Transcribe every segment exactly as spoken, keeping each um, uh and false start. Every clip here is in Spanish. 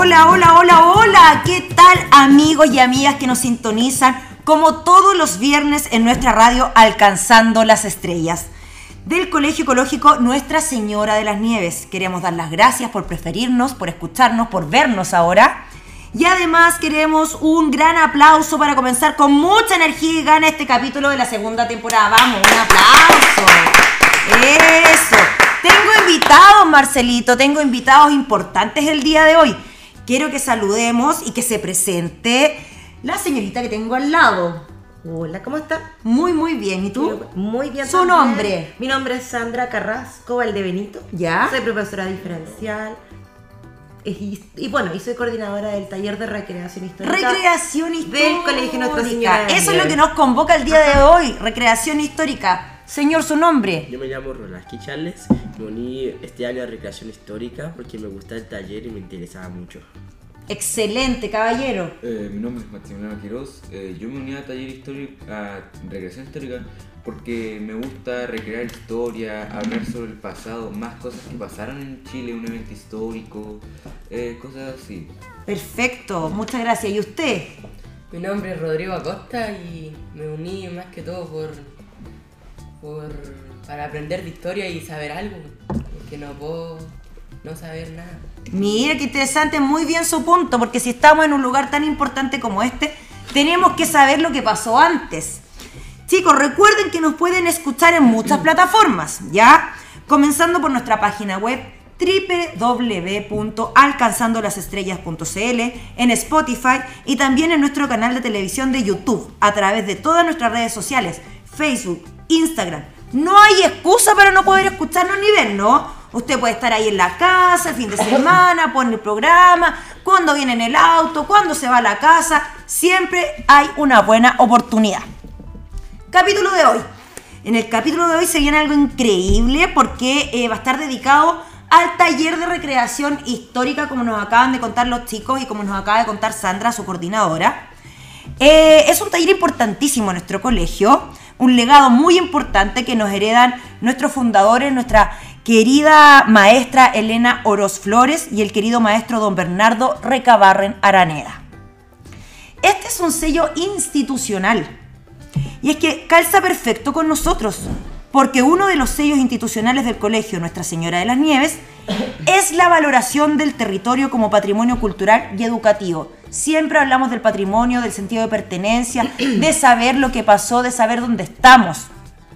Hola, hola, hola, hola. ¿Qué tal, amigos y amigas que nos sintonizan como todos los viernes en nuestra radio Alcanzando las Estrellas? Del Colegio Ecológico Nuestra Señora de las Nieves. Queremos dar las gracias por preferirnos, por escucharnos, por vernos ahora. Y además queremos un gran aplauso para comenzar con mucha energía y gana este capítulo de la segunda temporada. Vamos, un aplauso. Eso. Tengo invitados, Marcelito, tengo invitados importantes el día de hoy. Quiero que saludemos y que se presente la señorita que tengo al lado. Hola, ¿cómo está? Muy, muy bien. ¿Y tú? Muy bien. ¿Su también. nombre? Mi nombre es Sandra Carrasco Valdebenito. ¿Ya? Soy profesora diferencial. Y, y bueno, y soy coordinadora del taller de recreación histórica. Recreación histórica. Del Colegio Nuestra Señora de las Eso es lo Nieves. que nos convoca el día de hoy. Recreación histórica. Señor, ¿su nombre? Yo me llamo Rolaski Charles, me uní este año a Recreación Histórica porque me gusta el taller y me interesaba mucho. Excelente, caballero. Eh, mi nombre es Maximiliano Quiroz. Eh, yo me uní a taller histórico, a recreación histórica porque me gusta recrear historia, hablar sobre el pasado, más cosas que pasaron en Chile, un evento histórico, eh, cosas así. Perfecto, muchas gracias. ¿Y usted? Mi nombre es Rodrigo Acosta y me uní más que todo por, por para aprender de historia y saber algo, porque no puedo no saber nada. Mira qué interesante, muy bien su punto, porque si estamos en un lugar tan importante como este, tenemos que saber lo que pasó antes. Chicos, recuerden que nos pueden escuchar en muchas plataformas, ¿ya? Comenzando por nuestra página web doble u doble u doble u punto alcanzando las estrellas punto c l, en Spotify y también en nuestro canal de televisión de YouTube, a través de todas nuestras redes sociales, Facebook, Instagram. No hay excusa para no poder escucharnos ni ver, ¿no? Usted puede estar ahí en la casa, el fin de semana, pone el programa, cuando viene en el auto, cuando se va a la casa, siempre hay una buena oportunidad. Capítulo de hoy. En el capítulo de hoy se viene algo increíble porque eh, va a estar dedicado al taller de recreación histórica, como nos acaban de contar los chicos y como nos acaba de contar Sandra, su coordinadora. Eh, es un taller importantísimo en nuestro colegio, un legado muy importante que nos heredan nuestros fundadores, nuestra querida maestra Elena Oroz Flores y el querido maestro don Bernardo Recabarren Araneda. Este es un sello institucional y es que calza perfecto con nosotros, porque uno de los sellos institucionales del Colegio Nuestra Señora de las Nieves es la valoración del territorio como patrimonio cultural y educativo. Siempre hablamos del patrimonio, del sentido de pertenencia, de saber lo que pasó, de saber dónde estamos.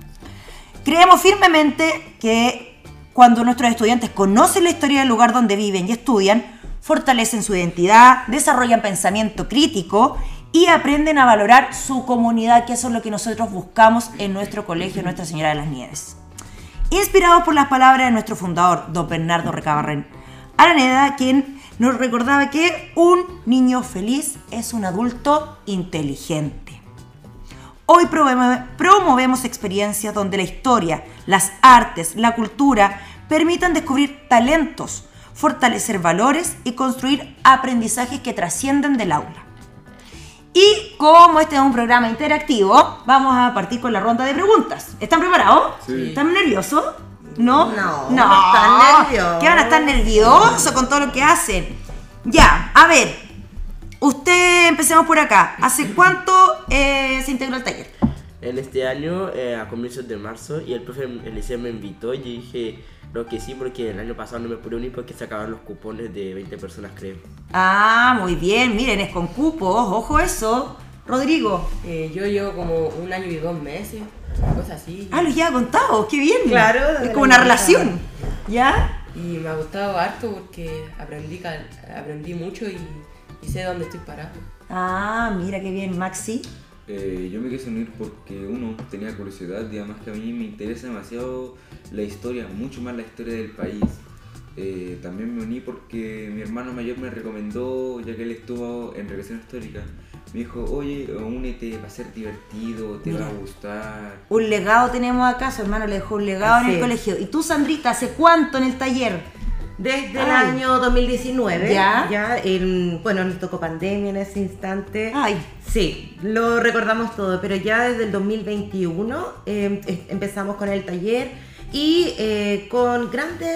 Creemos firmemente que cuando nuestros estudiantes conocen la historia del lugar donde viven y estudian, fortalecen su identidad, desarrollan pensamiento crítico y aprenden a valorar su comunidad, que eso es lo que nosotros buscamos en nuestro colegio Nuestra Señora de las Nieves. Inspirados por las palabras de nuestro fundador, don Bernardo Recabarren Araneda, quien nos recordaba que un niño feliz es un adulto inteligente. Hoy promovemos experiencias donde la historia, las artes, la cultura permitan descubrir talentos, fortalecer valores y construir aprendizajes que trascienden del aula. Y como este es un programa interactivo, vamos a partir con la ronda de preguntas. ¿Están preparados? Sí. ¿Están nerviosos? ¿No? No, no. no están nerviosos. ¿Qué van a estar nerviosos con todo lo que hacen? Ya, a ver. Usted, empecemos por acá. ¿Hace cuánto eh, se integró al taller? En este año, eh, a comienzos de marzo, y el profe Eliseo me invitó y yo dije no que sí, porque el año pasado no me pude unir porque se acabaron los cupones de veinte personas, creo. Ah, muy bien. Miren, es con cupos. Ojo eso. Rodrigo. Eh, yo llevo como un año y dos meses, una cosa así. Ah, los ya contado. Qué bien. Claro, Es de como la una mitad. relación. ¿Ya? Y me ha gustado harto porque aprendí, cal- aprendí mucho y, y sé dónde estoy parado. Ah, mira qué bien, Maxi. Eh, yo me quise unir porque uno tenía curiosidad y además que a mí me interesa demasiado la historia, mucho más la historia del país. Eh, también me uní porque mi hermano mayor me recomendó, ya que él estuvo en recreación histórica, me dijo, oye, únete, va a ser divertido, te Mira. va a gustar. Un legado tenemos acá, su hermano le dejó un legado Así en el es. colegio. ¿Y tú, Sandrita, hace cuánto en el taller? Desde el Ay. año dos mil diecinueve, ¿Ya? ya el, bueno, nos tocó pandemia en ese instante. Ay. Sí, lo recordamos todo, pero ya desde el dos mil veintiuno eh, es- empezamos con el taller y eh, con grandes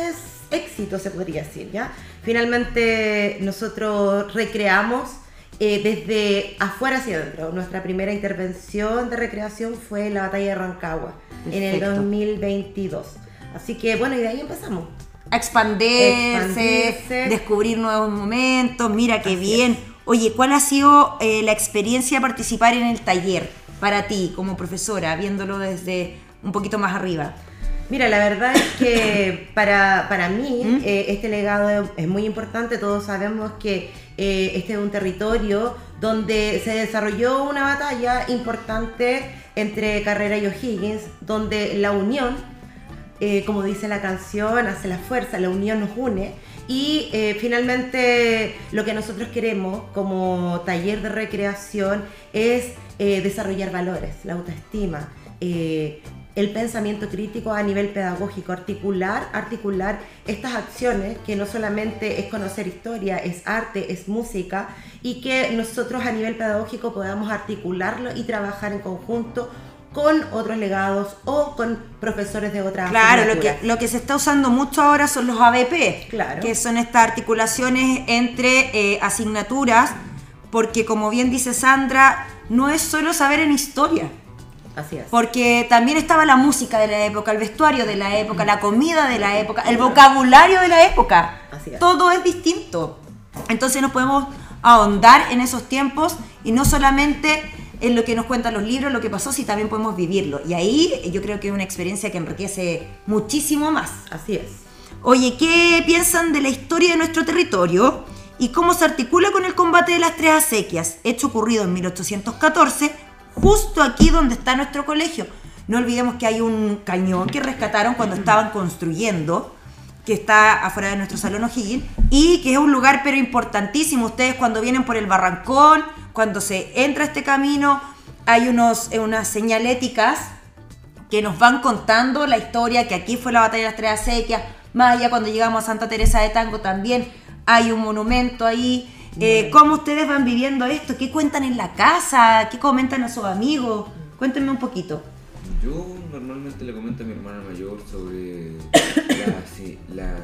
éxito, se podría decir, ¿ya? Finalmente nosotros recreamos eh, desde afuera hacia adentro. Nuestra primera intervención de recreación fue la batalla de Rancagua en el Perfecto. dos mil veintidós. Así que bueno, y de ahí empezamos. A expandirse, Expandirse. descubrir nuevos momentos, mira qué Así bien. es. Oye, ¿cuál ha sido eh, la experiencia de participar en el taller para ti como profesora, viéndolo desde un poquito más arriba? Mira, la verdad es que para, para mí ¿Mm? eh, este legado es muy importante. Todos sabemos que eh, este es un territorio donde se desarrolló una batalla importante entre Carrera y O'Higgins, donde la unión, eh, como dice la canción, hace la fuerza, la unión nos une. Y eh, finalmente lo que nosotros queremos como taller de recreación es eh, desarrollar valores, la autoestima, eh, el pensamiento crítico a nivel pedagógico, articular, articular estas acciones que no solamente es conocer historia, es arte, es música, y que nosotros a nivel pedagógico podamos articularlo y trabajar en conjunto con otros legados o con profesores de otras Claro, lo que, asignaturas. lo que se está usando mucho ahora son los A B P, Claro. que son estas articulaciones entre eh, asignaturas, porque como bien dice Sandra, no es solo saber en historia, Así es. porque también estaba la música de la época, el vestuario de la época, la comida de la época, el vocabulario de la época. Así es. Todo es distinto. Entonces nos podemos ahondar en esos tiempos y no solamente en lo que nos cuentan los libros, lo que pasó, si también podemos vivirlo. Y ahí yo creo que es una experiencia que enriquece muchísimo más. Así es. Oye, ¿qué piensan de la historia de nuestro territorio y cómo se articula con el combate de las tres acequias, hecho ocurrido en mil ochocientos catorce, justo aquí donde está nuestro colegio? No olvidemos que hay un cañón que rescataron cuando estaban construyendo, que está afuera de nuestro Salón O'Higgins, y que es un lugar pero importantísimo. Ustedes cuando vienen por el barrancón, cuando se entra a este camino, hay unos, eh, unas señaléticas que nos van contando la historia, que aquí fue la batalla de las tres acequias. Más allá, cuando llegamos a Santa Teresa de Tango también hay un monumento ahí. Eh, ¿Cómo ustedes van viviendo esto? ¿Qué cuentan en la casa? ¿Qué comentan a sus amigos? Cuéntenme un poquito. Yo normalmente le comento a mi hermana mayor sobre las, sí,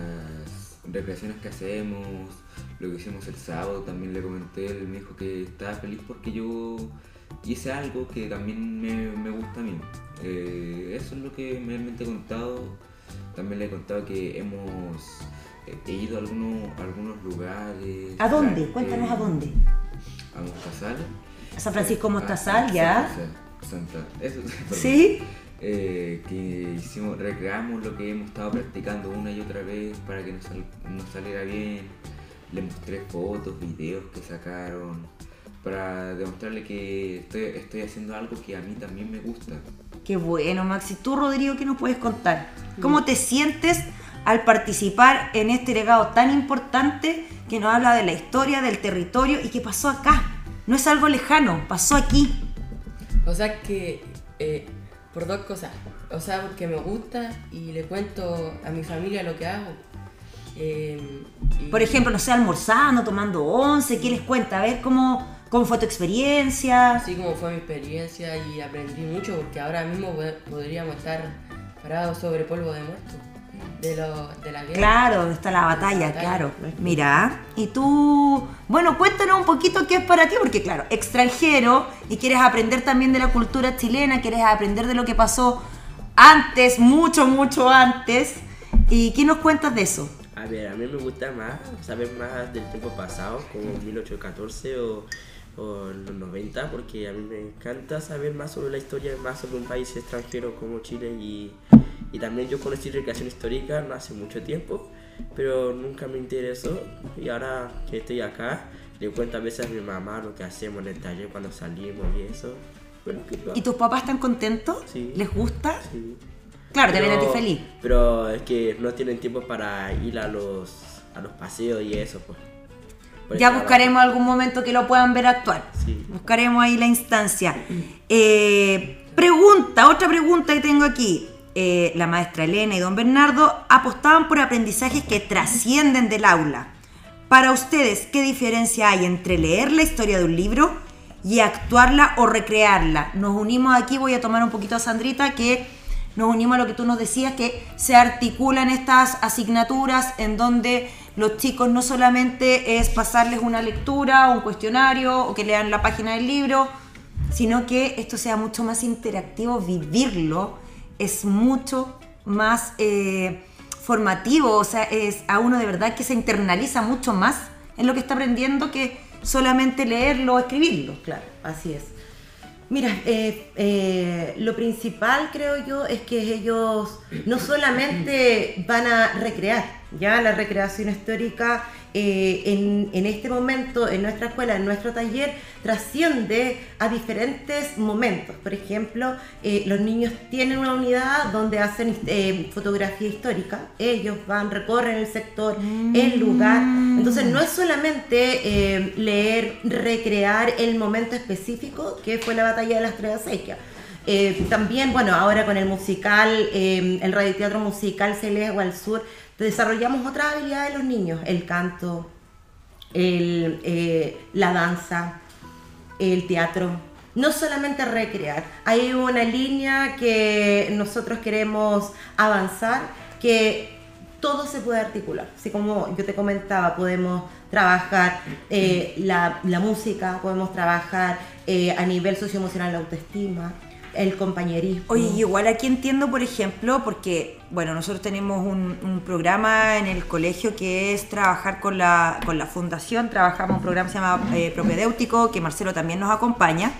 las recreaciones que hacemos, lo que hicimos el sábado. También le comenté, él me dijo que estaba feliz porque yo hice algo que también me, me gusta a mí. Eh, eso es lo que realmente he contado. También le he contado que hemos he ido a algunos, a algunos lugares. ¿A dónde? Eh, Cuéntanos a dónde. A Mostazal. A San Francisco Ah, Mostazal, ya. Santa, eso, perdón. ¿Sí? Eh, que hicimos, recreamos lo que hemos estado practicando una y otra vez para que nos, sal- nos saliera bien. Le mostré fotos, videos que sacaron para demostrarle que estoy, estoy haciendo algo que a mí también me gusta. Qué bueno, Maxi. Tú, Rodrigo, ¿qué nos puedes contar? ¿Cómo te sientes al participar en este legado tan importante que nos habla de la historia, del territorio y que pasó acá? No es algo lejano, pasó aquí. O sea que, eh, por dos cosas. O sea, porque me gusta y le cuento a mi familia lo que hago. Eh, y- Por ejemplo, no sé, almorzando, tomando once, ¿qué les cuenta? A ver cómo, cómo fue tu experiencia. Así como fue mi experiencia y aprendí mucho, porque ahora mismo pod- podríamos estar parados sobre polvo de muerto de, lo, de la guerra. Claro, donde está la batalla, batalla. claro. Mira, y tú, bueno, cuéntanos un poquito qué es para ti, porque claro, extranjero y quieres aprender también de la cultura chilena, quieres aprender de lo que pasó antes, mucho, mucho antes. ¿Y qué nos cuentas de eso? A ver, a mí me gusta más saber más del tiempo pasado, como mil ochocientos catorce o, o los noventa, porque a mí me encanta saber más sobre la historia, más sobre un país extranjero como Chile. Y, y también yo conocí recreación histórica no hace mucho tiempo, pero nunca me interesó. Y ahora que estoy acá, le cuento a veces a mi mamá lo que hacemos en el taller cuando salimos y eso. Bueno, que lo- ¿Y tus papás están contentos? Sí. ¿Les gusta? Sí. Claro, te ven a ti Pero- feliz. Pero es que no tienen tiempo para ir a los, a los paseos y eso, pues. Por el Ya trabajo. buscaremos algún momento que lo puedan ver actuar. Sí. Buscaremos ahí la instancia. Eh, pregunta, otra pregunta que tengo aquí. Eh, la maestra Elena y don Bernardo apostaban por aprendizajes que trascienden del aula. Para ustedes, ¿qué diferencia hay entre leer la historia de un libro y actuarla o recrearla? Nos unimos aquí, voy a tomar un poquito a Sandrita, que nos unimos a lo que tú nos decías, que se articulan estas asignaturas en donde los chicos no solamente es pasarles una lectura o un cuestionario o que lean la página del libro, sino que esto sea mucho más interactivo, vivirlo es mucho más eh, formativo, o sea, es a uno de verdad que se internaliza mucho más en lo que está aprendiendo que solamente leerlo o escribirlo. Claro, así es. Mira, eh, eh, lo principal creo yo es que ellos no solamente van a recrear, ya la recreación histórica eh, en, en este momento, en nuestra escuela, en nuestro taller, trasciende a diferentes momentos. Por ejemplo, eh, los niños tienen una unidad donde hacen eh, fotografía histórica, ellos van, recorren el sector, mm. el lugar, entonces no es solamente eh, leer, recrear el momento específico que fue la batalla de las Tres Acequias. Eh, también, bueno, ahora con el musical, eh, el radioteatro musical Celeste al Sur, desarrollamos otras habilidades de los niños, el canto, el, eh, la danza, el teatro. No solamente recrear, hay una línea que nosotros queremos avanzar, que todo se puede articular. Así como yo te comentaba, podemos trabajar eh, la, la música, podemos trabajar eh, a nivel socioemocional la autoestima, el compañerismo. Oye, igual aquí entiendo, por ejemplo, porque, bueno, nosotros tenemos un, un programa en el colegio que es trabajar con la, con la fundación, trabajamos un programa que se llama eh, Propedéutico, que Marcelo también nos acompaña,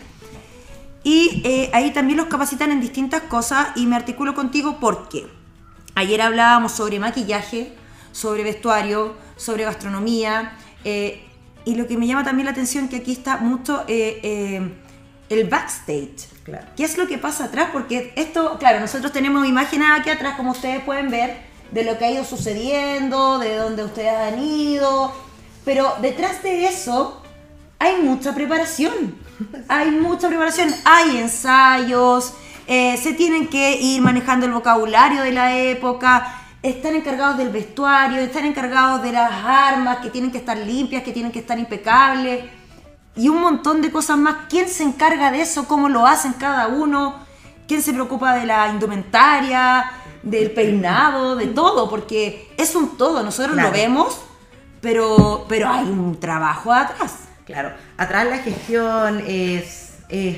y eh, ahí también los capacitan en distintas cosas, y me articulo contigo porque ayer hablábamos sobre maquillaje, sobre vestuario, sobre gastronomía, eh, y lo que me llama también la atención que aquí está mucho eh, eh, el backstage. Claro. ¿Qué es lo que pasa atrás? Porque esto, claro, nosotros tenemos imágenes aquí atrás, como ustedes pueden ver, de lo que ha ido sucediendo, de dónde ustedes han ido, pero detrás de eso hay mucha preparación, hay mucha preparación, hay ensayos, eh, se tienen que ir manejando el vocabulario de la época, están encargados del vestuario, están encargados de las armas, que tienen que estar limpias, que tienen que estar impecables, y un montón de cosas más. ¿Quién se encarga de eso? ¿Cómo lo hacen cada uno? ¿Quién se preocupa de la indumentaria, del peinado, de todo? Porque es un todo, nosotros claro. lo vemos, pero, pero hay un trabajo atrás. Claro, atrás la gestión es... es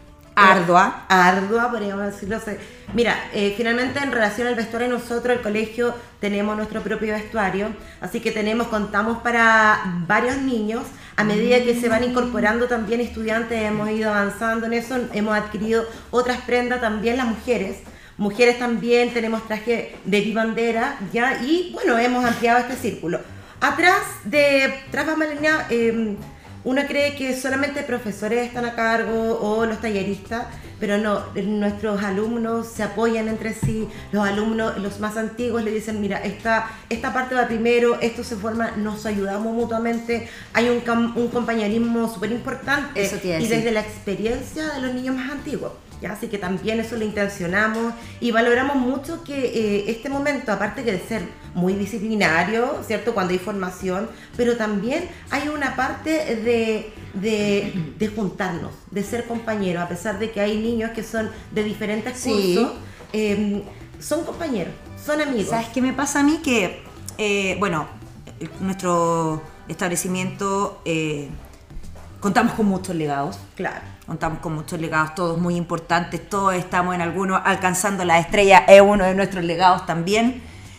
ardua. Ardua, podríamos decirlo. Mira, eh, finalmente en relación al vestuario, nosotros, el colegio, tenemos nuestro propio vestuario, así que tenemos, contamos para varios niños. A medida que se van incorporando también estudiantes, hemos ido avanzando en eso, hemos adquirido otras prendas también las mujeres. Mujeres también tenemos traje de bibandera, ¿ya? Y bueno, hemos ampliado este círculo. Atrás de tras bambalinas, eh, uno cree que solamente profesores están a cargo o los talleristas, pero no, nuestros alumnos se apoyan entre sí, los alumnos, los más antiguos le dicen, mira, esta, esta parte va primero, esto se forma, nos ayudamos mutuamente, hay un, un compañerismo súper importante. Eso te iba a y decir. desde la experiencia de los niños más antiguos. ¿Ya? Así que también eso lo intencionamos y valoramos mucho que eh, este momento, aparte que de ser muy disciplinario, ¿cierto? Cuando hay formación, pero también hay una parte de, de, de juntarnos, de ser compañeros, a pesar de que hay niños que son de diferentes cursos, Sí. eh, son compañeros, son amigos. ¿Sabes qué me pasa a mí? Que, eh, bueno, nuestro establecimiento eh, contamos con muchos legados. Claro. Contamos con muchos legados, todos muy importantes, todos estamos en algunos alcanzando la estrella, es uno de nuestros legados también.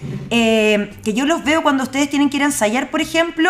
Eh, que yo los veo cuando ustedes tienen que ir a ensayar, por ejemplo,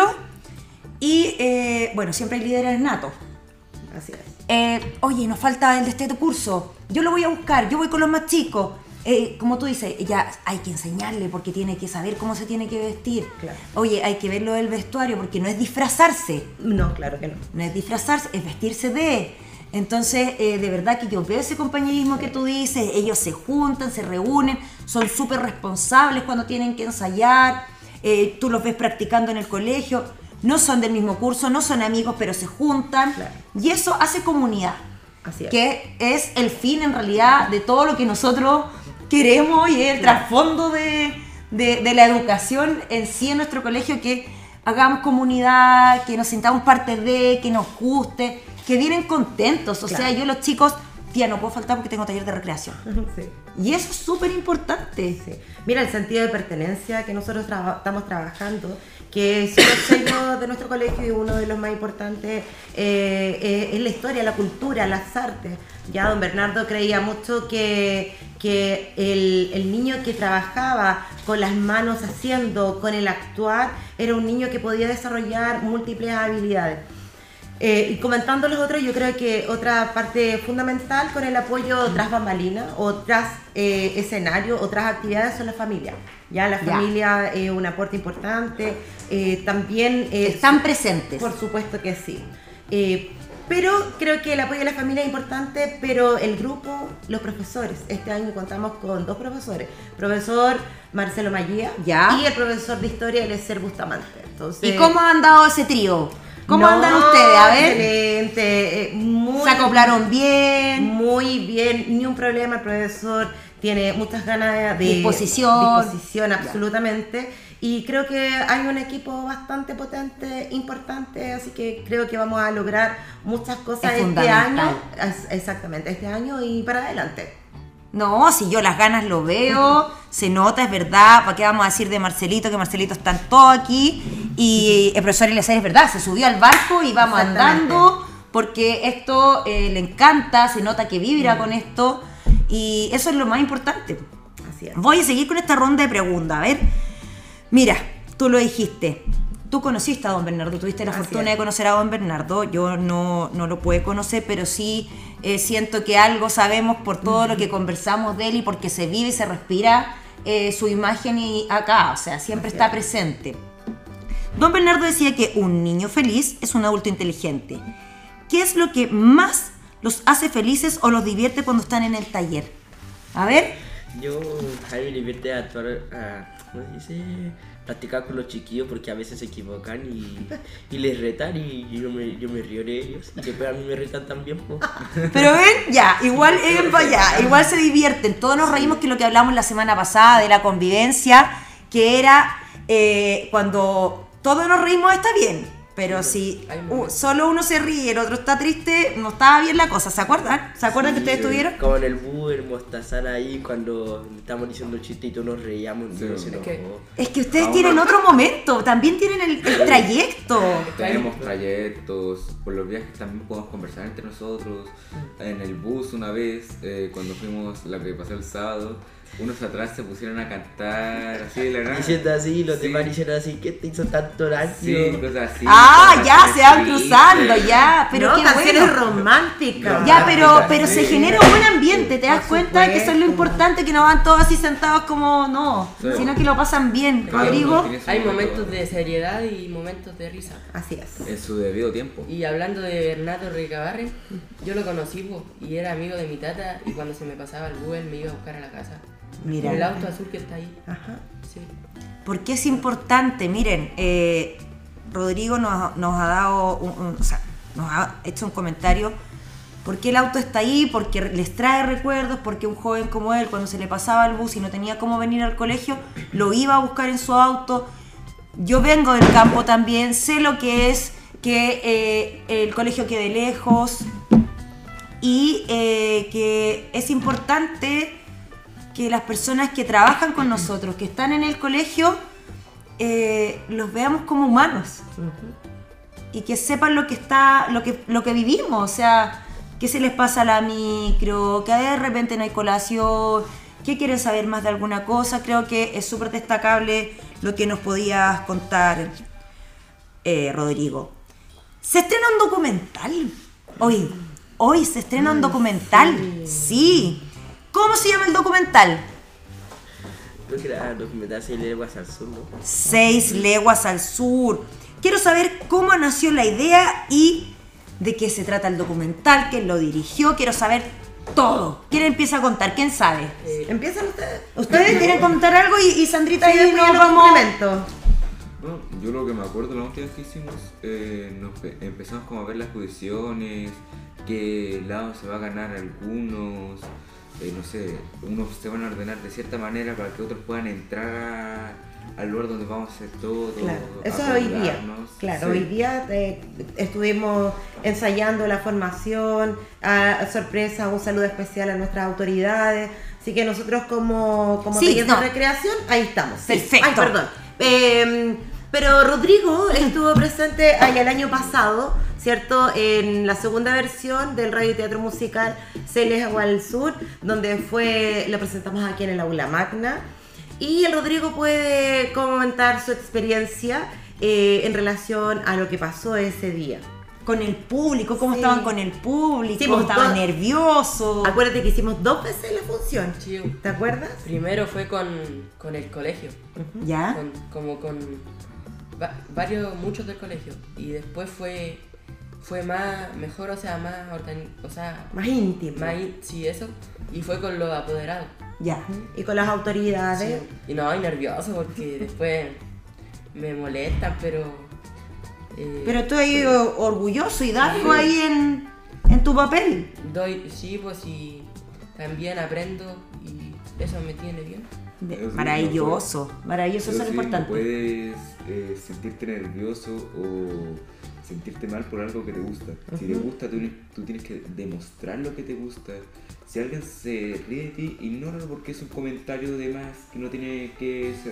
y eh, bueno, siempre hay líderes natos. Así es. Eh, oye, nos falta el de este curso, yo lo voy a buscar, yo voy con los más chicos. Eh, como tú dices, ya hay que enseñarle porque tiene que saber cómo se tiene que vestir. Claro. Oye, hay que ver lo del vestuario porque no es disfrazarse. No, claro que no. No es disfrazarse, es vestirse de. Entonces, eh, de verdad que yo veo ese compañerismo que tú dices, ellos se juntan, se reúnen, son súper responsables cuando tienen que ensayar, eh, tú los ves practicando en el colegio, no son del mismo curso, no son amigos, pero se juntan, Claro. y eso hace comunidad, Así es. que es el fin en realidad de todo lo que nosotros queremos y es el Claro. trasfondo de, de, de la educación en sí en nuestro colegio, que hagamos comunidad, que nos sintamos parte de, que nos guste, que vienen contentos. O Claro. sea, yo los chicos tía, no puedo faltar porque tengo taller de recreación. Sí. Y eso es súper importante. Sí. Mira, el sentido de pertenencia que nosotros traba- estamos trabajando, que es el sello de nuestro colegio y uno de los más importantes, eh, eh, es la historia, la cultura, las artes. Ya don Bernardo creía mucho que, que el, el niño que trabajaba con las manos haciendo, con el actuar, era un niño que podía desarrollar múltiples habilidades. Eh, y comentando los otros, yo creo que otra parte fundamental con el apoyo tras bambalinas o tras eh, escenario o tras actividades son las familias. Ya la Ya. familia es un aporte importante, eh, también... eh, Están presentes. Por supuesto que sí. Eh, pero creo que el apoyo de la familia es importante, pero el grupo, los profesores. Este año contamos con dos profesores. Profesor Marcelo Mayía Ya. y el profesor de historia Eliezer Bustamante. Entonces, ¿Y cómo han dado ese trío? ¿Cómo no, andan ustedes? A ver, Excelente. eh, muy, ¿se acoplaron bien? Muy bien, ni un problema. El profesor tiene muchas ganas de Disposición. disposición, absolutamente. Y creo que hay un equipo bastante potente, importante, así que creo que vamos a lograr muchas cosas Es este año. fundamental. Es- Exactamente, este año y para adelante. No, si yo las ganas lo veo, se nota, es verdad. ¿Para qué vamos a decir de Marcelito? Que Marcelito está todo aquí. Y el profesor Eliezer es verdad, se subió al barco y vamos Exactamente. andando porque esto eh, le encanta, se nota que vibra con esto y eso es lo más importante. Así es. Voy a seguir con esta ronda de preguntas. A ver, mira, tú lo dijiste. Tú conociste a don Bernardo, tuviste la Así fortuna es. de conocer a don Bernardo. Yo no, no lo pude conocer, pero sí eh, siento que algo sabemos por todo lo que conversamos de él y porque se vive y se respira eh, su imagen y acá, o sea, siempre Así está es. presente. Don Bernardo decía que un niño feliz es un adulto inteligente. ¿Qué es lo que más los hace felices o los divierte cuando están en el taller? A ver, Yo, a mí me divierte actuar, a, ¿cómo se dice? Practicar con los chiquillos porque a veces se equivocan y, y les retan y yo me, yo me río de ellos y después a mí me retan también. Po. pero ven, ya, igual eh, ya, igual se divierten. Todos nos reímos que lo que hablamos la semana pasada de la convivencia, que era eh, cuando todos nos reímos está bien. Pero si Hay uh, momentos. solo uno se ríe y el otro está triste, no estaba bien la cosa. ¿Se acuerdan? ¿Se acuerdan que ustedes Sí, estuvieron? Como en el bus, el Mostazar ahí, cuando estamos diciendo chistes y todos nos reíamos y Sí. uno se Es enojó. que- Es que ustedes Ahora- tienen otro momento, también tienen el, el trayecto. Tenemos trayectos, por los viajes también podemos conversar entre nosotros. En el bus una vez, eh, cuando fuimos la que pasó el sábado, unos atrás se pusieron a cantar así de la nada. Diciendo así, los Sí. demás dicen así, ¿qué te hizo tanto daño? Sí, cosas así. Ah, cosas ya, se van tristes. cruzando, ya. Pero no, qué canciones bueno. románticas. Ya, pero, pero Sí. se genera un buen ambiente, ¿te das Por cuenta? Que eso es lo supuesto. importante, que no van todos así sentados como no, Sí. sino que lo pasan bien. Cada uno Rodrigo, tiene su Hay momento momentos de seriedad y momentos de risa. Así es. en su debido tiempo. Y hablando de Bernardo Recabarren, yo lo conocí po, y era amigo de mi tata y cuando se me pasaba el Google me iba a buscar a la casa. Mira. En el auto azul que está ahí. Ajá. Sí. porque es importante, miren, eh, Rodrigo nos, nos ha dado, un, un- o sea, nos ha hecho un comentario, porque el auto está ahí, porque les trae recuerdos, porque un joven como él, cuando se le pasaba el bus y no tenía cómo venir al colegio, lo iba a buscar en su auto. Yo vengo del campo también, sé lo que es que eh, el colegio quede lejos y eh, que es importante que las personas que trabajan con nosotros, que están en el colegio, eh, los veamos como humanos y que sepan lo que está, lo que, lo que vivimos, o sea, qué se les pasa a la micro, que de repente no hay colación, que quieren saber más de alguna cosa. Creo que es súper destacable lo que nos podías contar, eh, Rodrigo. Se estrena un documental hoy, hoy se estrena un documental, sí. ¿Cómo se llama el documental? Creo que era documental seis leguas al sur, ¿no? Seis leguas al sur. Quiero saber cómo nació la idea y de qué se trata el documental, quién lo dirigió, quiero saber todo. ¿Quién empieza a contar? ¿Quién sabe? Eh, Empiezan ustedes. ¿Ustedes quieren contar algo y, y Sandrita Sí, ahí después yo nos lo vamos? complemento. No, yo lo que me acuerdo la última vez que hicimos, eh, nos pe- empezamos como a ver las posiciones, qué lado se va a ganar algunos, eh, no sé, unos se van a ordenar de cierta manera para que otros puedan entrar al lugar donde vamos a hacer todo. Claro, eso es hoy día. Claro, sí. Hoy día eh, estuvimos ensayando la formación, a, a sorpresa, un saludo especial a nuestras autoridades. Así que nosotros como, como sí, taller no. de recreación, ahí estamos. Sí. Perfecto. Ay, perdón. Eh, pero Rodrigo estuvo presente ahí el año pasado, ¿cierto? En la segunda versión del radioteatro musical Celes Agua del Sur, donde fue, lo presentamos aquí en el Aula Magna. Y el Rodrigo puede comentar su experiencia eh, en relación a lo que pasó ese día. Con el público, cómo Sí. estaban con el público, Hicimos estaban dos- nerviosos. Acuérdate que hicimos dos veces la función. Sí. ¿Te acuerdas? Primero fue con, con el colegio, ¿Ya? con- como con va- varios, muchos del colegio. Y después fue fue más, mejor, o sea, más organi- o sea, Más íntimo. más, in- sí, eso. Y fue con los apoderados. Ya. Y con las autoridades. Sí. Y no, y nervioso porque después me molestan, pero... eh, Pero tú ahí o- orgulloso y dando ahí en, en tu papel. doy, sí, pues y también aprendo y eso me tiene bien. De- Pero sí, maravilloso, maravilloso, eso Pero es sí, lo no importante. puedes eh, sentirte nervioso o sentirte mal por algo que te gusta. Si te gusta, tú, tú tienes que demostrar lo que te gusta. Si alguien se ríe de ti, ignóralo porque es un comentario de más que no tiene que ser.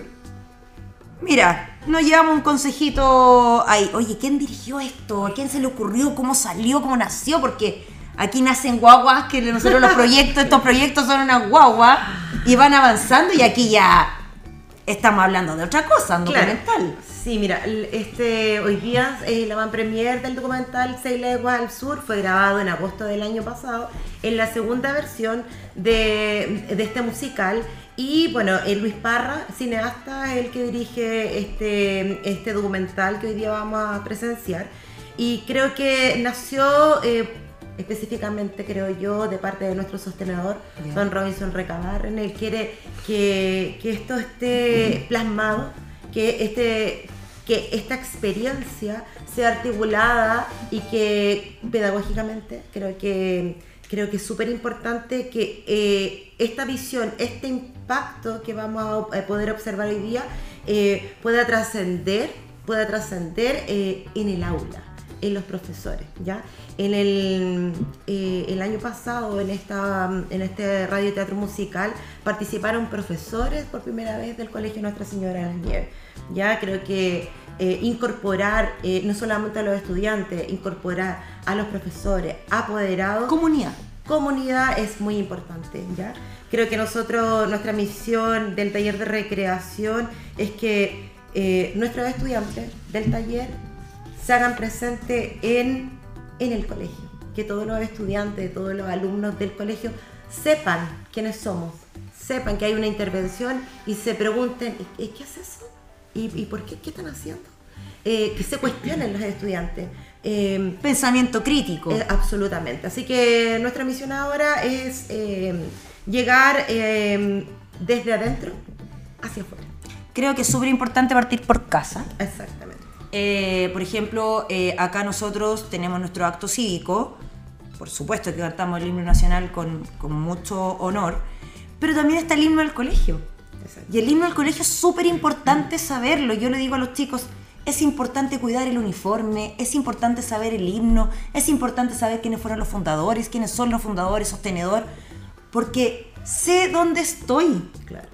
Mira, nos llevamos un consejito ahí. Oye, ¿quién dirigió esto? ¿A quién se le ocurrió? ¿Cómo salió? ¿Cómo nació? Porque aquí nacen guaguas, que nosotros los proyectos, estos proyectos son unas guaguas y van avanzando y aquí ya estamos hablando de otra cosa, un Claro. documental. Sí, mira, el- este, hoy día eh, la van premier del documental Seis Leguas al Sur fue grabado en agosto del año pasado, en la segunda versión de, de este musical. Y bueno, eh, Luis Parra, cineasta, es el que dirige este, este documental que hoy día vamos a presenciar. Y creo que nació eh, específicamente, creo yo, de parte de nuestro sostenedor, Ya. don Robinson Recabarren. Él quiere que, que esto esté plasmado, que, este, que esta experiencia sea articulada y que pedagógicamente creo que, creo que es súper importante que eh, esta visión, este impacto que vamos a poder observar hoy día eh, pueda trascender, pueda trascender eh, en el aula, en los profesores, ¿ya? En el, eh, el año pasado, en, esta, en este radioteatro musical, participaron profesores por primera vez del Colegio Nuestra Señora de las Nieves. Ya creo que eh, incorporar eh, no solamente a los estudiantes, incorporar a los profesores, apoderados, Comunidad. comunidad es muy importante, ¿ya? Creo que nosotros, nuestra misión del taller de recreación es que eh, nuestros estudiantes del taller se hagan presentes en, en el colegio, que todos los estudiantes, todos los alumnos del colegio sepan quiénes somos, sepan que hay una intervención y se pregunten, ¿y qué es eso? ¿Y, y por qué? ¿Qué están haciendo? Eh, que se cuestionen los estudiantes. Eh, Pensamiento crítico. eh, absolutamente. Así que nuestra misión ahora es eh, llegar eh, desde adentro hacia afuera. Creo que es súper importante partir por casa. Exactamente. Eh, por ejemplo, eh, acá nosotros tenemos nuestro acto cívico, por supuesto que cantamos el himno nacional con, con mucho honor, pero también está el himno del colegio. Exacto. Y el himno del colegio es súper importante saberlo. Yo le digo a los chicos, es importante cuidar el uniforme, es importante saber el himno, es importante saber quiénes fueron los fundadores, quiénes son los fundadores, sostenedor, porque sé dónde estoy. Claro.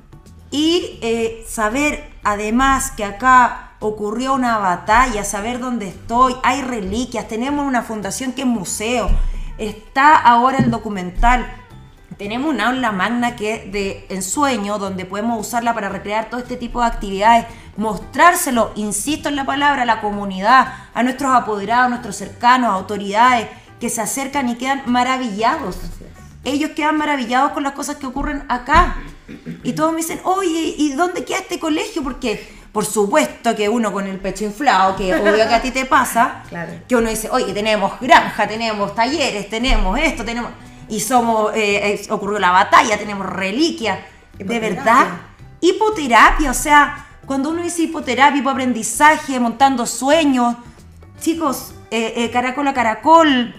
Y eh, saber además que acá ocurrió una batalla, saber dónde estoy, hay reliquias, tenemos una fundación que es museo, está ahora el documental, tenemos una aula magna que es de ensueño, donde podemos usarla para recrear todo este tipo de actividades, mostrárselo, insisto en la palabra, a la comunidad, a nuestros apoderados, a nuestros cercanos, autoridades, que se acercan y quedan maravillados. Así es. Ellos quedan maravillados con las cosas que ocurren acá. Y todos me dicen, oye, ¿y dónde queda este colegio? Porque, por supuesto que uno con el pecho inflado, que obvio que a ti te pasa, Claro. que uno dice, oye, tenemos granja, tenemos talleres, tenemos esto, tenemos... Y somos, eh, eh, ocurrió la batalla, tenemos reliquias. De Hipoterapia. verdad, hipoterapia, o sea, cuando uno dice hipoterapia, hipoaprendizaje, montando sueños, chicos, eh, eh, caracol a caracol,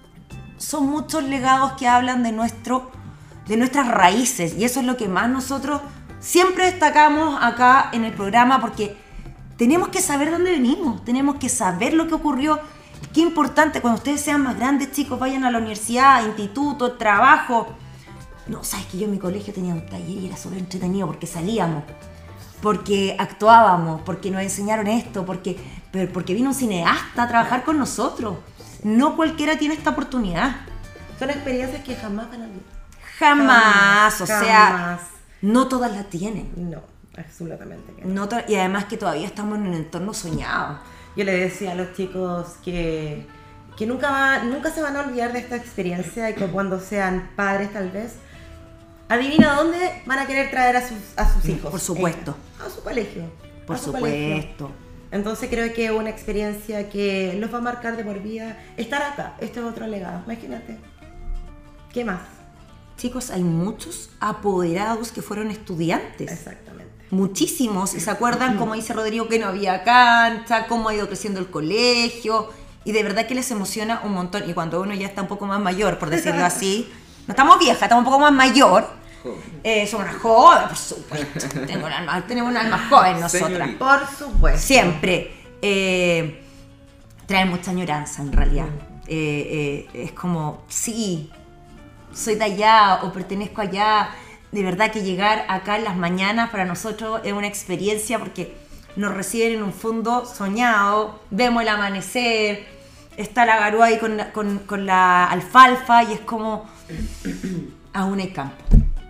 son muchos legados que hablan de nuestro, de nuestras raíces, y eso es lo que más nosotros siempre destacamos acá en el programa porque tenemos que saber dónde venimos, tenemos que saber lo que ocurrió. Qué importante, cuando ustedes sean más grandes, chicos, vayan a la universidad, instituto, trabajo. No, sabes que yo en mi colegio tenía un taller y era súper entretenido porque salíamos, porque actuábamos, porque nos enseñaron esto, porque, porque vino un cineasta a trabajar con nosotros. No cualquiera tiene esta oportunidad. Son experiencias que jamás van a vivir. Jamás, jamás, o sea, jamás. No todas la tienen. No, absolutamente que no. No to- y además que todavía estamos en un entorno soñado. Yo le decía a los chicos que, que nunca, va, nunca se van a olvidar de esta experiencia y que cuando sean padres tal vez, adivina dónde van a querer traer a sus, a sus hijos. Por supuesto. Eh, a su colegio. Por a su supuesto. colegio. Entonces creo que es una experiencia que los va a marcar de por vida. Estar acá, este es otro legado, imagínate. ¿Qué más? Chicos, hay muchos apoderados que fueron estudiantes. Exactamente. Muchísimos. Y se acuerdan, como dice Rodrigo, que no había cancha, cómo ha ido creciendo el colegio. Y de verdad que les emociona un montón. Y cuando uno ya está un poco más mayor, por decirlo así, no estamos viejas, estamos un poco más mayor. Eh, somos unas jóvenes, por supuesto. Tengo un alma, tenemos un alma joven nosotras. Señorita. Por supuesto. Siempre. Eh, traen mucha añoranza en realidad. Eh, eh, es como, sí, soy de allá o pertenezco allá. De verdad que llegar acá en las mañanas para nosotros es una experiencia porque nos reciben en un fondo soñado, vemos el amanecer, está la garúa ahí con, la- con, con la alfalfa y es como, aún hay campo.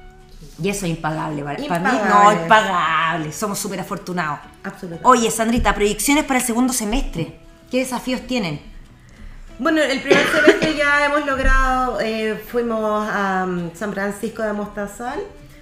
Y eso es impagable para, para mí. No, Impagable. impagable. Somos súper afortunados. Absolutamente. Oye, Sandrita, proyecciones para el segundo semestre. ¿Qué desafíos tienen? Bueno, el primer semestre ya hemos logrado, eh, fuimos a um, San Francisco de Mostazal,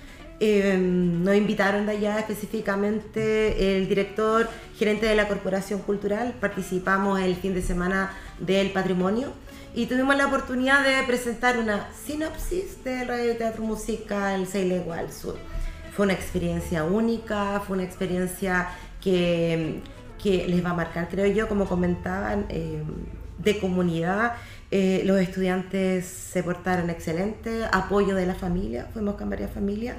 eh, nos invitaron de allá específicamente el director gerente de la Corporación Cultural, participamos el fin de semana del patrimonio y tuvimos la oportunidad de presentar una sinopsis del radioteatro musical Seis Leguas al Sur. Fue una experiencia única, fue una experiencia que, que les va a marcar, creo yo, como comentaban, eh, de comunidad. Eh, los estudiantes se portaron excelente, apoyo de la familia, fuimos con varias familias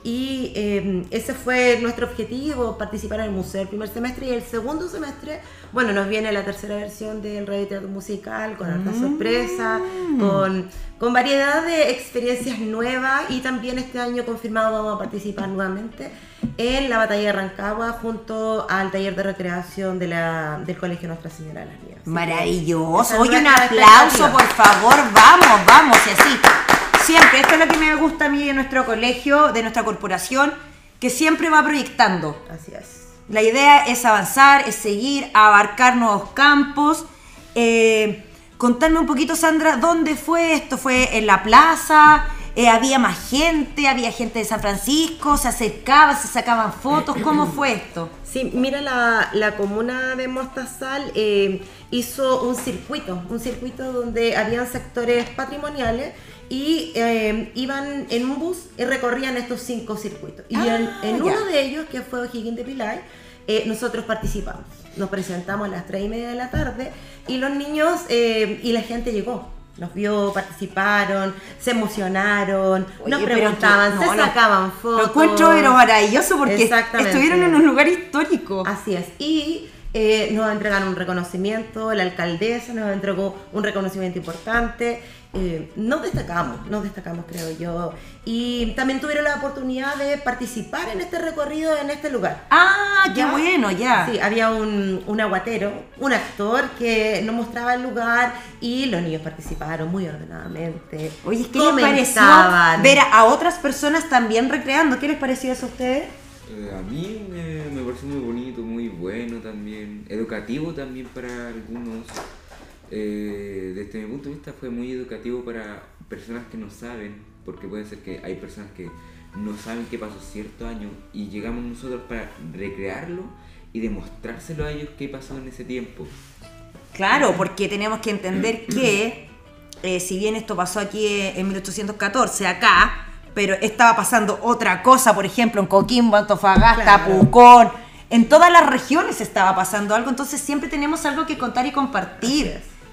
y eh, ese fue nuestro objetivo, participar en el museo el primer semestre y el segundo semestre, bueno, nos viene la tercera versión del radioteatro musical con harta sorpresa, con, con variedad de experiencias nuevas y también este año confirmado vamos a participar nuevamente en la batalla de Rancagua junto al taller de recreación de la, del Colegio Nuestra Señora de las Nieves. Así que Maravilloso. esa es Oye, un nuestra aplauso, expectativa. por favor. Vamos, vamos. Y así. Siempre. Esto es lo que me gusta a mí de nuestro colegio, de nuestra corporación, que siempre va proyectando. Así es. La idea es avanzar, es seguir, abarcar nuevos campos. Eh, contarme un poquito, Sandra, ¿dónde fue esto? ¿Fue en la plaza? Eh, ¿Había más gente? ¿Había gente de San Francisco? ¿Se acercaba? ¿Se sacaban fotos? ¿Cómo fue esto? Sí, mira, la, la comuna de Mostazal eh, hizo un circuito, un circuito donde habían sectores patrimoniales y eh, iban en un bus y recorrían estos cinco circuitos. Y Ah, en, en ya. uno de ellos, que fue O'Higgins de Pilay, eh, nosotros participamos. Nos presentamos a las tres y media de la tarde y los niños eh, y la gente llegó. Nos vio, participaron, se emocionaron, Oye, nos pero preguntaban, que- se no, no. sacaban fotos. Lo encuentro pero maravilloso porque Exactamente. estuvieron en un lugar histórico. Así es. Y eh, nos entregaron un reconocimiento, la alcaldesa nos entregó un reconocimiento importante. Eh, nos destacamos, nos destacamos creo yo. Y también tuvieron la oportunidad de participar en este recorrido en este lugar. Ah, qué ¿Ya? bueno, ya. Sí, había un, un aguatero, un actor que nos mostraba el lugar y los niños participaron muy ordenadamente. Oye, ¿qué les pareció comentaban. ver a otras personas también recreando? ¿Qué les pareció eso a ustedes? Eh, a mí me, me pareció muy bonito, muy bueno también, educativo también para algunos. Eh, desde mi punto de vista fue muy educativo para personas que no saben, porque puede ser que hay personas que no saben qué pasó cierto año y llegamos nosotros para recrearlo y demostrárselo a ellos qué pasó en ese tiempo. Claro, porque tenemos que entender que eh, si bien esto pasó aquí en mil ochocientos catorce, acá, pero estaba pasando otra cosa, por ejemplo, en Coquimbo, Antofagasta, Claro. Pucón, en todas las regiones estaba pasando algo, entonces siempre tenemos algo que contar y compartir. Así es.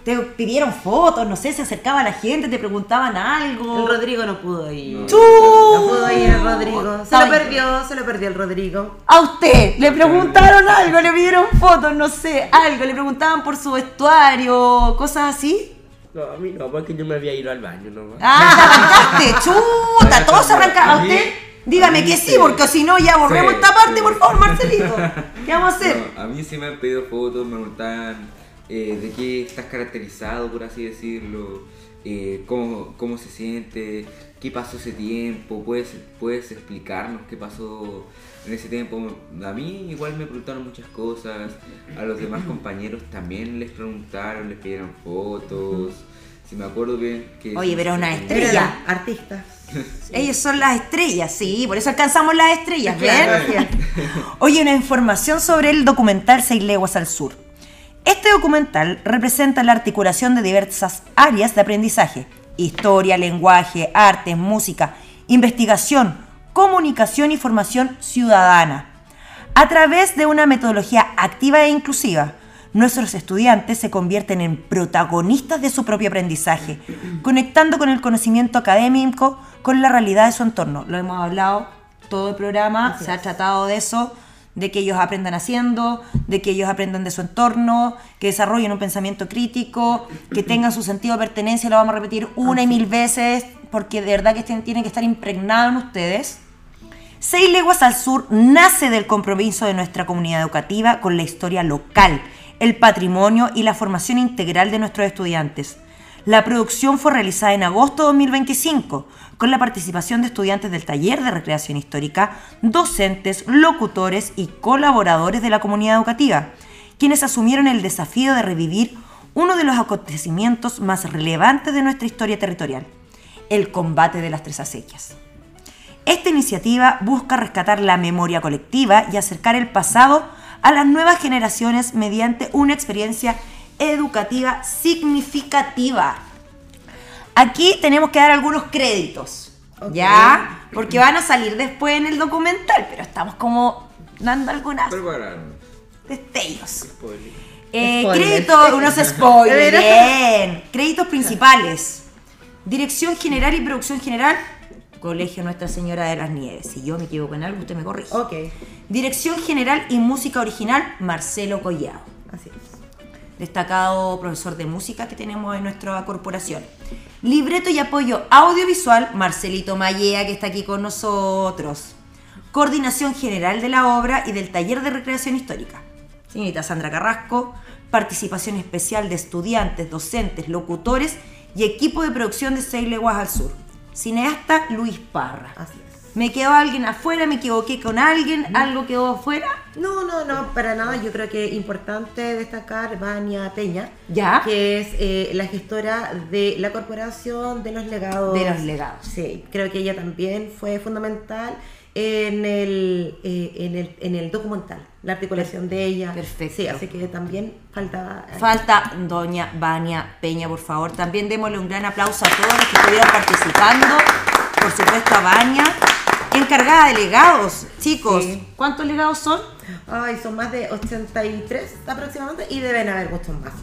te pidieron fotos, no sé, se acercaba a la gente, te preguntaban algo. El Rodrigo no pudo ir. No. ¡Tú! No pudo ir el Rodrigo. Se Ay. lo perdió, se lo perdió el Rodrigo. A usted le preguntaron algo, le pidieron fotos, no sé, algo, le preguntaban por su vestuario, cosas así. No, a mí no, porque yo me había ido al baño nomás. ¡Ah, te arrancaste! ¡Chuta! Todo se arranca. ¿A usted? Dígame que sí, porque si no ya borremos Sí, esta parte, sí. por favor, Marcelito. ¿Qué vamos a hacer? No, a mí sí me han pedido fotos, me preguntaban eh, de qué estás caracterizado, por así decirlo, eh, cómo, cómo se siente, qué pasó ese tiempo, puedes, puedes explicarnos qué pasó en ese tiempo. A mí igual me preguntaron muchas cosas, a los demás compañeros también les preguntaron, les pidieron fotos. Si me acuerdo bien que... Oye, pero una estrella. Era artista. Ellos son las estrellas, sí, por eso alcanzamos las estrellas, ¿ven? Claro. Oye, una información sobre el documental Seis Leguas al Sur. Este documental representa la articulación de diversas áreas de aprendizaje: historia, lenguaje, artes, música, investigación, comunicación y formación ciudadana. A través de una metodología activa e inclusiva, nuestros estudiantes se convierten en protagonistas de su propio aprendizaje, conectando con el conocimiento académico con la realidad de su entorno. Lo hemos hablado todo el programa, Así se ha es. tratado de eso, de que ellos aprendan haciendo, de que ellos aprendan de su entorno, que desarrollen un pensamiento crítico, que tengan su sentido de pertenencia. Lo vamos a repetir una y mil veces, porque de verdad que este tiene que estar impregnado en ustedes. Seis Leguas al Sur nace del compromiso de nuestra comunidad educativa con la historia local, el patrimonio y la formación integral de nuestros estudiantes. La producción fue realizada en agosto de dos mil veinticinco, con la participación de estudiantes del taller de recreación histórica, docentes, locutores y colaboradores de la comunidad educativa, quienes asumieron el desafío de revivir uno de los acontecimientos más relevantes de nuestra historia territorial: el combate de las Tres Acequias. Esta iniciativa busca rescatar la memoria colectiva y acercar el pasado a las nuevas generaciones mediante una experiencia educativa significativa. Aquí tenemos que dar algunos créditos, Ok. ¿ya? Porque van a salir después en el documental, pero estamos como dando algunas Prepararon. destellos. Spoiler. Eh, Spoilers. créditos, unos spoilers, ¿De veras? bien. Créditos principales: Dirección General y Producción General, Colegio Nuestra Señora de las Nieves. Si yo me equivoco en algo, usted me corrige. Ok, Dirección General y Música Original, Marcelo Collado, así es. destacado profesor de música que tenemos en nuestra corporación. Libreto y apoyo audiovisual, Marcelito Mallea, que está aquí con nosotros. Coordinación general de la obra y del taller de recreación histórica, señorita Sandra Carrasco. Participación especial de estudiantes, docentes, locutores y equipo de producción de Seis Leguas al Sur. Cineasta Luis Parra. Así es. ¿Me quedó alguien afuera? ¿Me equivoqué con alguien? ¿Algo quedó afuera? No, no, no, para nada. Yo creo que es importante destacar Vania Peña, ¿Ya? que es eh, la gestora de la Corporación de los Legados. De los Legados. Sí, creo que ella también fue fundamental en el, eh, en el, en el documental, la articulación de ella. Perfecto. Sí, así que también faltaba... Falta doña Vania Peña, por favor. También démosle un gran aplauso a todos los que estuvieron participando. Por supuesto a Vania, encargada de legados. Chicos, Sí. ¿cuántos legados son? Ay, son más de ochenta y tres aproximadamente y deben haber muchos más.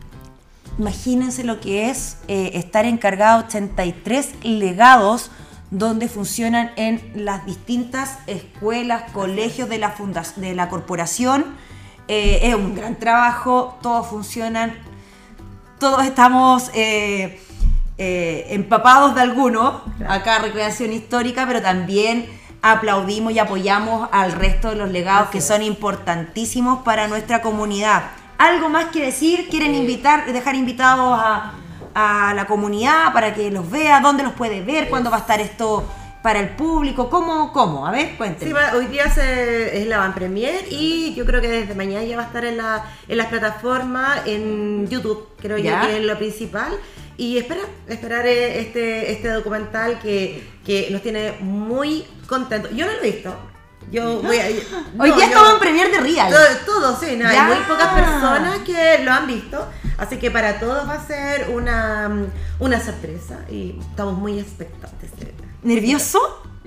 Imagínense lo que es eh, estar encargado de ochenta y tres legados donde funcionan en las distintas escuelas, colegios de la, funda de la corporación. Eh, es un gran trabajo, todos funcionan, todos estamos eh, eh, empapados de alguno, acá Recreación Histórica, pero también aplaudimos y apoyamos al resto de los legados que son importantísimos para nuestra comunidad. ¿Algo más que decir? ¿Quieren invitar, dejar invitados a, a la comunidad para que los vea? ¿Dónde los puede ver? ¿Cuándo va a estar esto para el público? ¿Cómo? ¿Cómo? A ver, cuéntenme. Sí, va- hoy día se, es la van premier y yo creo que desde mañana ya va a estar en, la, en las plataformas, en YouTube, creo ¿Ya? yo que es lo principal. Y esperar, esperar eh, este, este documental que, que nos tiene muy contentos. Yo no lo he visto. Yo voy a, Hoy no, día yo- estamos en Premier de Real. Todo, todo, sí, no, hay Ya. muy pocas personas que lo han visto, así que para todos va a ser una, una sorpresa y estamos muy expectantes. de verdad. ¿Nervioso?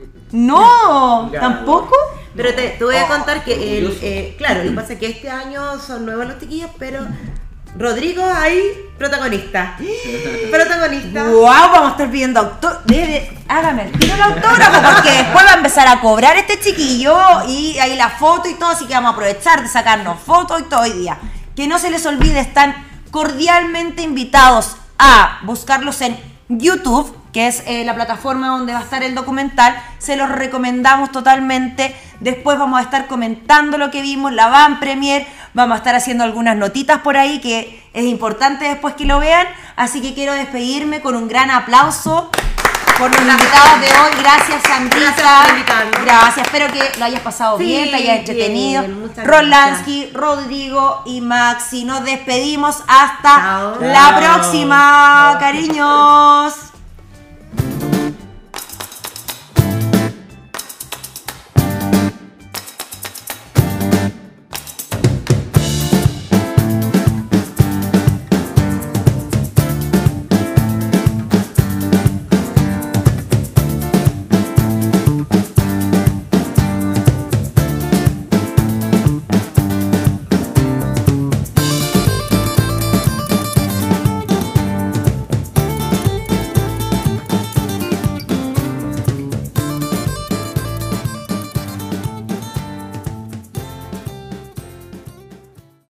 No, Ya. ¿tampoco? Pero te, te voy a Oh, contar que, el, orgulloso. eh, claro, lo que pasa es que este año son nuevos los chiquillos, pero Rodrigo ahí, protagonista. Protagonista. Wow, vamos a estar pidiendo autor. Debe, hágame el tiro el autógrafo porque después va a empezar a cobrar este chiquillo y ahí la foto y todo, así que vamos a aprovechar de sacarnos fotos y todo hoy día. Que no se les olvide, están cordialmente invitados a buscarlos en YouTube, que es eh, la plataforma donde va a estar el documental. Se los recomendamos totalmente. Después vamos a estar comentando lo que vimos, la van premier, vamos a estar haciendo algunas notitas por ahí que es importante después que lo vean. Así que quiero despedirme con un gran aplauso por los invitados de hoy. Gracias, Sandrita. Gracias por invitarnos. Gracias, espero que lo hayas pasado Sí, bien, te hayas entretenido. bien, muchas Rolansky, Rodrigo y Maxi, nos despedimos hasta Chao. la Chao. próxima, cariños.